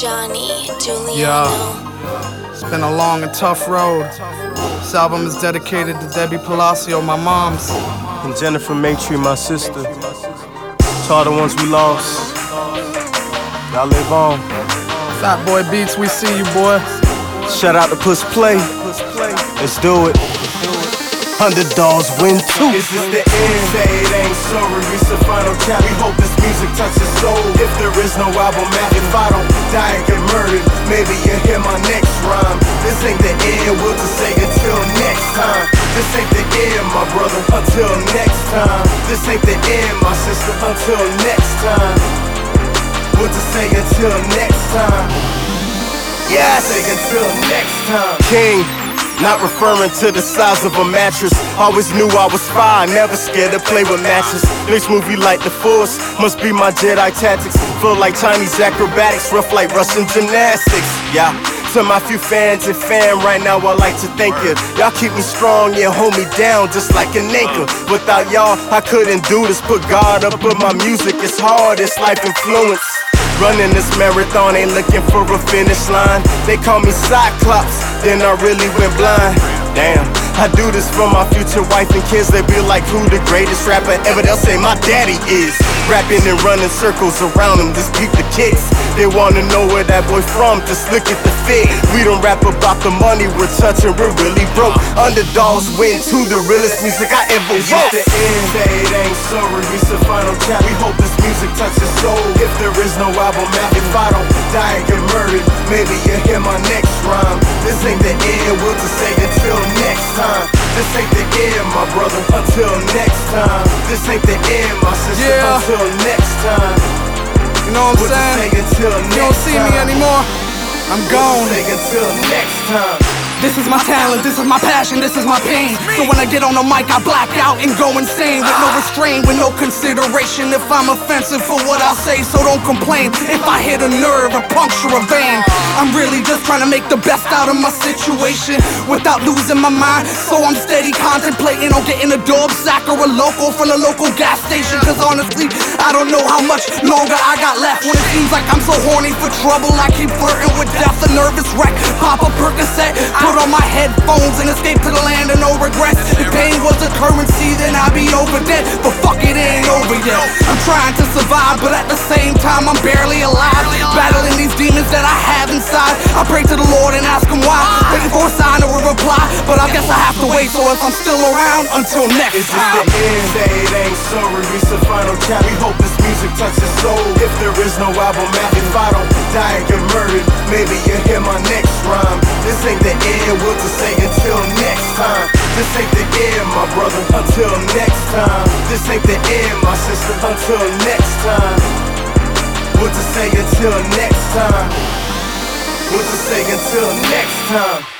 Johnny Juliano. Yeah, it's been a long and tough road. This album is dedicated to Debbie Palacio, my mom's. And Jennifer Maitre, my sister. To all the ones we lost. Y'all live on. Fat Boy Beats, we see you, boy. Shout out to Push Play. Let's do it. Underdogs win too. Is this the end? Say it ain't sorry, it's the final cap. We hope this music touches soul. If there is no album out, if I don't die and get murdered, maybe you'll hear my next rhyme. This ain't the end, we'll just say until next time. This ain't the end, my brother, until next time. This ain't the end, my sister, until next time. We'll just say until next time. Yeah, say until next time. King. Not referring to the size of a mattress. Always knew I was fine, never scared to play with matches. Next movie like The Force, must be my Jedi tactics. Feel like Chinese acrobatics, rough like Russian gymnastics. Yeah, to my few fans and fam right now, I like to thank you. Y'all keep me strong, yeah, hold me down just like an anchor. Without y'all, I couldn't do this. Put God up with my music, it's hard, it's life influence. Running this marathon, ain't looking for a finish line. They call me Cyclops, then I really went blind. Damn, I do this for my future wife and kids. They be like, who the greatest rapper ever? They'll say my daddy is. Rapping and running circles around him, just peep the kicks. They wanna know where that boy from, just look at the fit. We don't rap about the money we're touching, we're really broke. Underdogs win to the realest music I ever Is wrote. this the end? Say it ain't sorry, it's the final cap. We hope this music touches soul. If there is no album out, if I don't die and get murdered, maybe you'll hear my next rhyme. This ain't the end, we'll just say until next time. This ain't the end, my brother, until next time. This ain't the end, my sister, until next time. You know what I'm saying? Until You don't see me anymore, I'm gone. Until next time. This is my talent, this is my passion, this is my pain. So when I get on the mic, I black out and go insane. With no restraint, with no consideration. If I'm offensive for what I say, so don't complain. If I hit a nerve or puncture a vein, I'm really just trying to make the best out of my situation without losing my mind. So I'm steady contemplating on getting a dub sack or a local from the local gas station. Cause honestly, I don't know how much longer I got left. When it seems like I'm so horny for trouble, I keep flirting with death, a nervous wreck. Pop a Percocet, put on my headphones and escape to the land of no regrets. If pain was a currency, then I'd be over dead. But fuck it, ain't over yet. I'm trying to survive, but at the same time I'm barely alive. Battling these demons that I have inside. I pray to the Lord and ask him why, waiting for a sign or a reply, but I guess I have to wait. So if I'm still around, until next Is this time. the end? Say it ain't sorry, it's the final cap. We hope this music touches soul. If there is no album out, if I don't die and get murdered, maybe you'll hear my next rhyme. This ain't the end, we'll just say until next time. This ain't the end, my brother, until next time. This ain't the end, my sister, until next time. We'll just say until next time. We'll just say until next time.